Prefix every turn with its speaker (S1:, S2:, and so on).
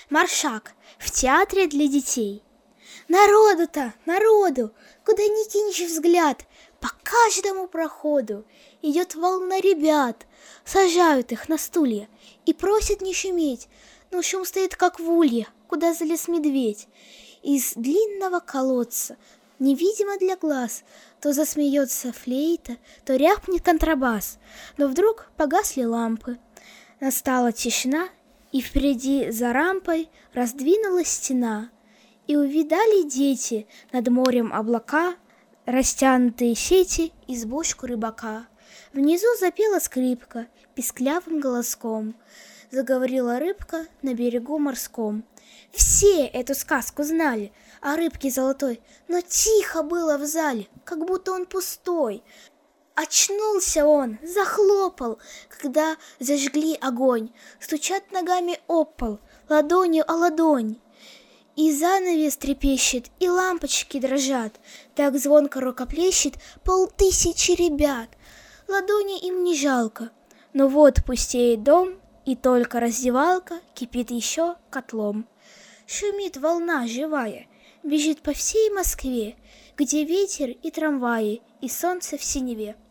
S1: Маршак в театре для детей. Народу-то, народу, куда ни кинешь взгляд, по каждому проходу идет волна ребят, сажают их на стулья и просят не шуметь, но шум стоит как в улье, куда залез медведь. Из длинного колодца, невидимо для глаз, то засмеется флейта, то рявкнет контрабас, но вдруг погасли лампы. Настала тишина, и впереди за рампой раздвинулась стена, и увидали дети над морем облака, растянутые сети, избушку рыбака. Внизу запела скрипка писклявым голоском, заговорила рыбка на берегу морском. Все эту сказку знали о рыбке золотой, но тихо было в зале, как будто он пустой. Очнулся он, захлопал, когда зажгли огонь, стучат ногами об пол, ладонью о ладонь. И занавес трепещет, и лампочки дрожат, так звонко рукоплещет 500 ребят. Ладони им не жалко, но вот пустеет дом, и только раздевалка кипит еще котлом. Шумит волна живая, бежит по всей Москве, где ветер и трамваи, и солнце в синеве.